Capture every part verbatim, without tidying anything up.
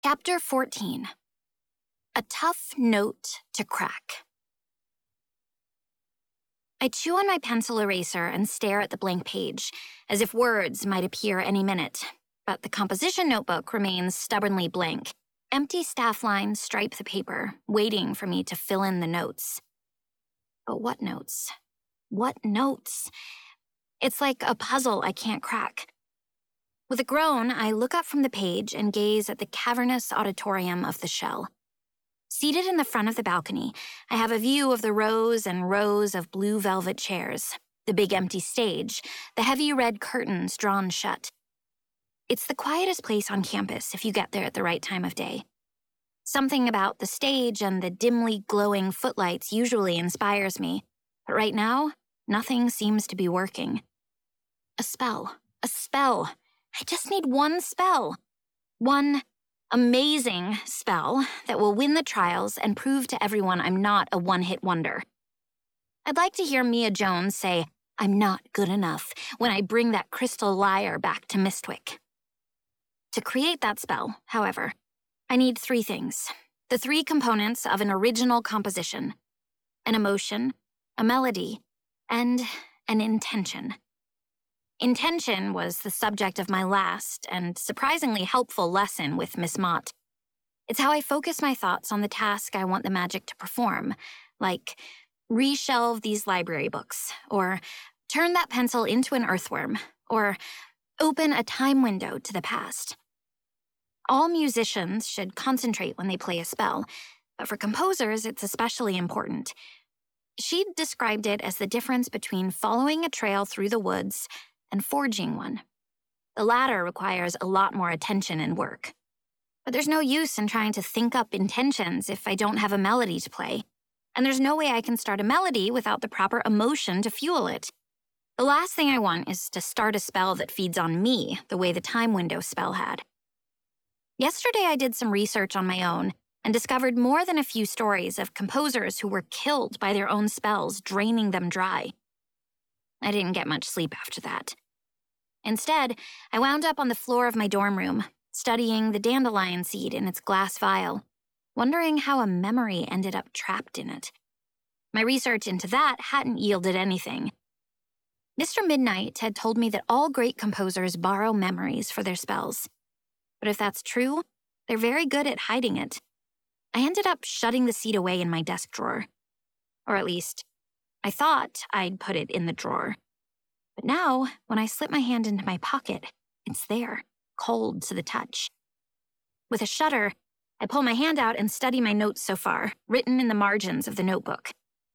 Chapter fourteen. A Tough Note to Crack. I chew on my pencil eraser and stare at the blank page, as if words might appear any minute. But the composition notebook remains stubbornly blank. Empty staff lines stripe the paper, waiting for me to fill in the notes. But what notes? What notes? It's like a puzzle I can't crack. With a groan, I look up from the page and gaze at the cavernous auditorium of the shell. Seated in the front of the balcony, I have a view of the rows and rows of blue velvet chairs, the big empty stage, the heavy red curtains drawn shut. It's the quietest place on campus if you get there at the right time of day. Something about the stage and the dimly glowing footlights usually inspires me, but right now, nothing seems to be working. A spell. A spell. I just need one spell. One amazing spell that will win the trials and prove to everyone I'm not a one-hit wonder. I'd like to hear Mia Jones say, "I'm not good enough," when I bring that crystal lyre back to Mistwick. To create that spell, however, I need three things. The three components of an original composition: an emotion, a melody, and an intention. Intention was the subject of my last and surprisingly helpful lesson with Miss Mott. It's how I focus my thoughts on the task I want the magic to perform, like reshelve these library books, or turn that pencil into an earthworm, or open a time window to the past. All musicians should concentrate when they play a spell, but for composers, it's especially important. She described it as the difference between following a trail through the woods and forging one. The latter requires a lot more attention and work. But there's no use in trying to think up intentions if I don't have a melody to play. And there's no way I can start a melody without the proper emotion to fuel it. The last thing I want is to start a spell that feeds on me the way the time window spell had. Yesterday I did some research on my own and discovered more than a few stories of composers who were killed by their own spells, draining them dry. I didn't get much sleep after that. Instead, I wound up on the floor of my dorm room, studying the dandelion seed in its glass vial, wondering how a memory ended up trapped in it. My research into that hadn't yielded anything. Mister Midnight had told me that all great composers borrow memories for their spells. But if that's true, they're very good at hiding it. I ended up shutting the seed away in my desk drawer. Or at least, I thought I'd put it in the drawer. But now, when I slip my hand into my pocket, it's there, cold to the touch. With a shudder, I pull my hand out and study my notes so far, written in the margins of the notebook.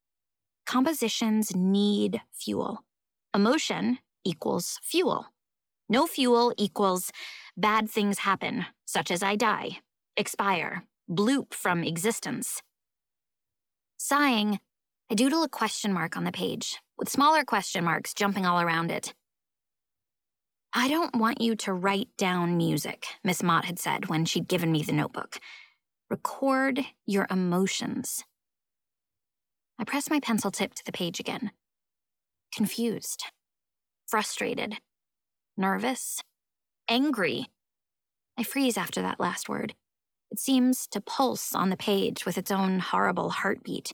Compositions need fuel. Emotion equals fuel. No fuel equals bad things happen, such as I die, expire, bloop from existence. Sighing, I doodle a question mark on the page, with smaller question marks jumping all around it. "I don't want you to write down music," Miss Mott had said when she'd given me the notebook. "Record your emotions." I press my pencil tip to the page again. Confused, frustrated, nervous, angry. I freeze after that last word. It seems to pulse on the page with its own horrible heartbeat.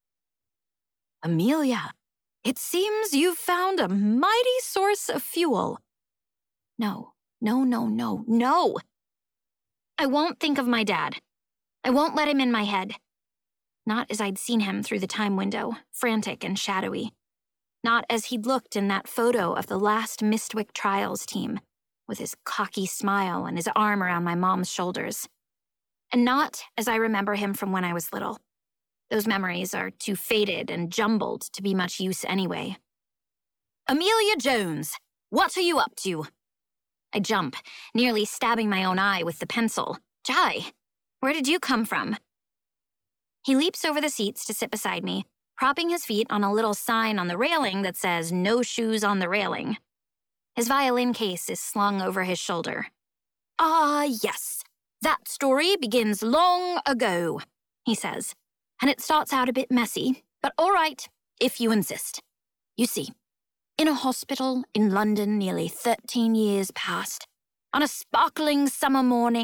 "Amelia, it seems you've found a mighty source of fuel." No, no, no, no, no. I won't think of my dad. I won't let him in my head. Not as I'd seen him through the time window, frantic and shadowy. Not as he'd looked in that photo of the last Mistwick Trials team, with his cocky smile and his arm around my mom's shoulders. And not as I remember him from when I was little. Those memories are too faded and jumbled to be much use anyway. "Amelia Jones, what are you up to?" I jump, nearly stabbing my own eye with the pencil. "Jai, where did you come from?" He leaps over the seats to sit beside me, propping his feet on a little sign on the railing that says "No shoes on the railing." His violin case is slung over his shoulder. "Ah, yes, that story begins long ago," he says, "and it starts out a bit messy, but all right, if you insist. You see, in a hospital in London nearly thirteen years past, on a sparkling summer morning,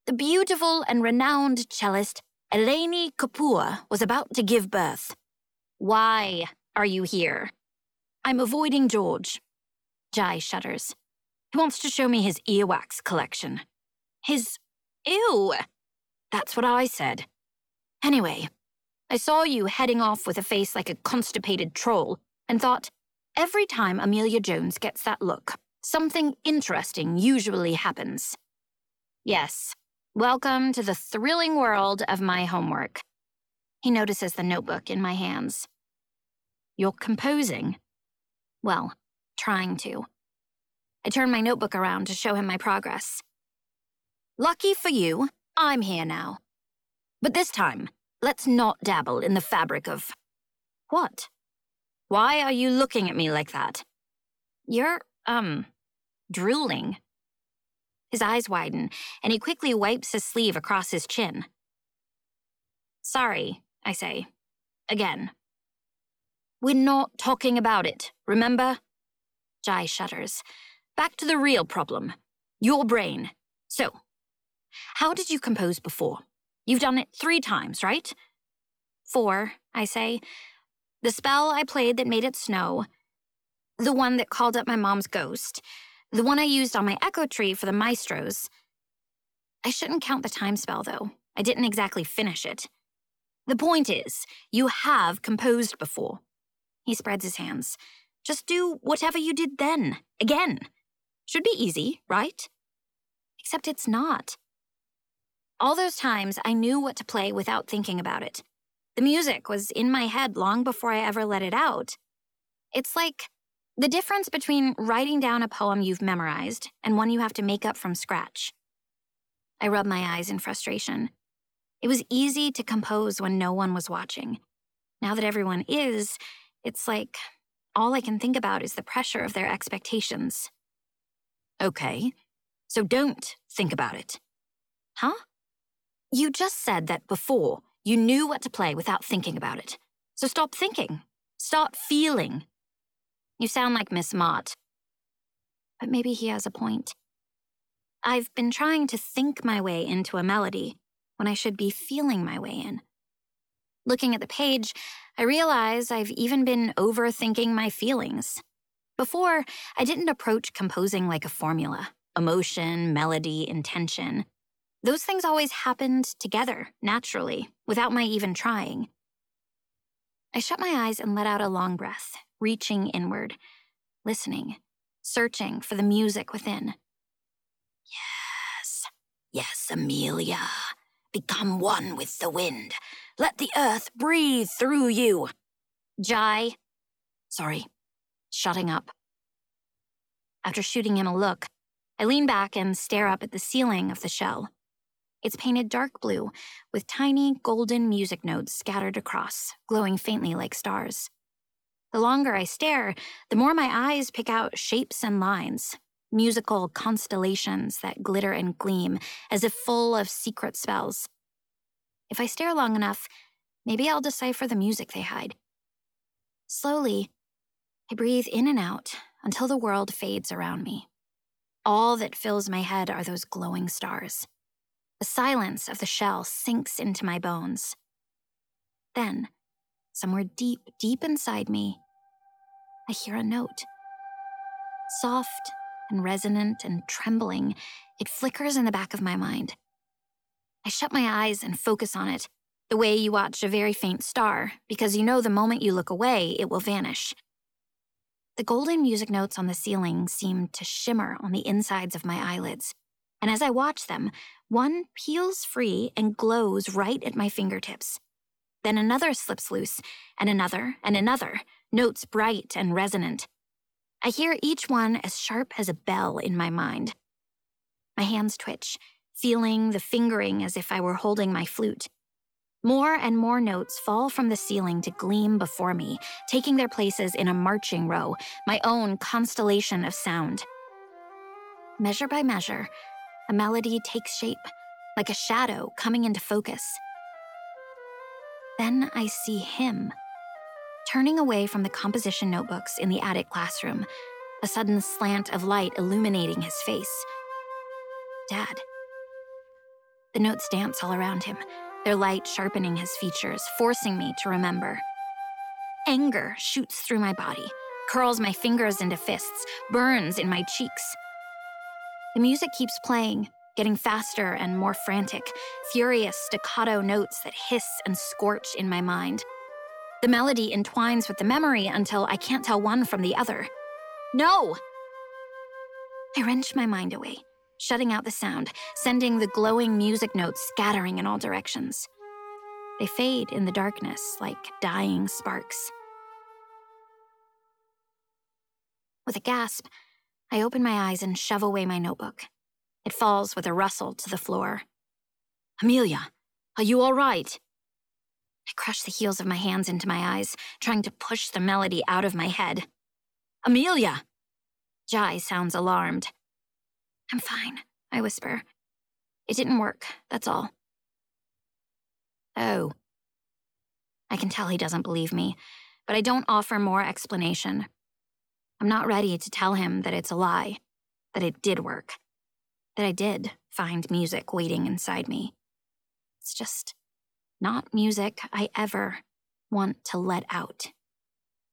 The beautiful and renowned cellist Eleni Kapoor was about to give birth. Why are you here? I'm avoiding George. Jai shudders. He wants to show me his earwax collection. His... Ew! That's what I said. Anyway, I saw you heading off with a face like a constipated troll and thought, every time Amelia Jones gets that look, something interesting usually happens. Yes, welcome to the thrilling world of my homework. He notices the notebook in my hands. You're composing? Well, trying to. I turn my notebook around to show him my progress. Lucky for you, I'm here now. But this time, let's not dabble in the fabric of... What? Why are you looking at me like that? You're, um, drooling. His eyes widen, and he quickly wipes his sleeve across his chin. Sorry, I say. Again. We're not talking about it, remember? Jai shudders. Back to the real problem. Your brain. So, how did you compose before? You've done it three times, right? Four, I say. The spell I played that made it snow. The one that called up my mom's ghost. The one I used on my echo tree for the maestros. I shouldn't count the time spell, though. I didn't exactly finish it. The point is, you have composed before. He spreads his hands. Just do whatever you did then, again. Should be easy, right? Except it's not. All those times, I knew what to play without thinking about it. The music was in my head long before I ever let it out. It's like the difference between writing down a poem you've memorized and one you have to make up from scratch. I rub my eyes in frustration. It was easy to compose when no one was watching. Now that everyone is, it's like all I can think about is the pressure of their expectations. Okay, so don't think about it. Huh? You just said that before you knew what to play without thinking about it. So stop thinking. Start feeling. You sound like Miss Mott. But maybe he has a point. I've been trying to think my way into a melody when I should be feeling my way in. Looking at the page, I realize I've even been overthinking my feelings. Before, I didn't approach composing like a formula. Emotion, melody, intention. Those things always happened together, naturally, without my even trying. I shut my eyes and let out a long breath, reaching inward, listening, searching for the music within. Yes, yes, Amelia. Become one with the wind. Let the earth breathe through you. Jai. Sorry, shutting up. After shooting him a look, I lean back and stare up at the ceiling of the shell. It's painted dark blue, with tiny golden music notes scattered across, glowing faintly like stars. The longer I stare, the more my eyes pick out shapes and lines, musical constellations that glitter and gleam as if full of secret spells. If I stare long enough, maybe I'll decipher the music they hide. Slowly, I breathe in and out until the world fades around me. All that fills my head are those glowing stars. The silence of the shell sinks into my bones. Then, somewhere deep, deep inside me, I hear a note. Soft and resonant and trembling, it flickers in the back of my mind. I shut my eyes and focus on it, the way you watch a very faint star, because you know the moment you look away, it will vanish. The golden music notes on the ceiling seem to shimmer on the insides of my eyelids, and as I watch them, one peels free and glows right at my fingertips. Then another slips loose, and another, and another, notes bright and resonant. I hear each one as sharp as a bell in my mind. My hands twitch, feeling the fingering as if I were holding my flute. More and more notes fall from the ceiling to gleam before me, taking their places in a marching row, my own constellation of sound. Measure by measure, a melody takes shape, like a shadow coming into focus. Then I see him, turning away from the composition notebooks in the attic classroom, a sudden slant of light illuminating his face. Dad. The notes dance all around him, their light sharpening his features, forcing me to remember. Anger shoots through my body, curls my fingers into fists, burns in my cheeks. The music keeps playing, getting faster and more frantic, furious staccato notes that hiss and scorch in my mind. The melody entwines with the memory until I can't tell one from the other. No! I wrench my mind away, shutting out the sound, sending the glowing music notes scattering in all directions. They fade in the darkness like dying sparks. With a gasp, I open my eyes and shove away my notebook. It falls with a rustle to the floor. Amelia, are you all right? I crush the heels of my hands into my eyes, trying to push the melody out of my head. Amelia! Jai sounds alarmed. I'm fine, I whisper. It didn't work, that's all. Oh. I can tell he doesn't believe me, but I don't offer more explanation. I'm not ready to tell him that it's a lie, that it did work, that I did find music waiting inside me. It's just not music I ever want to let out.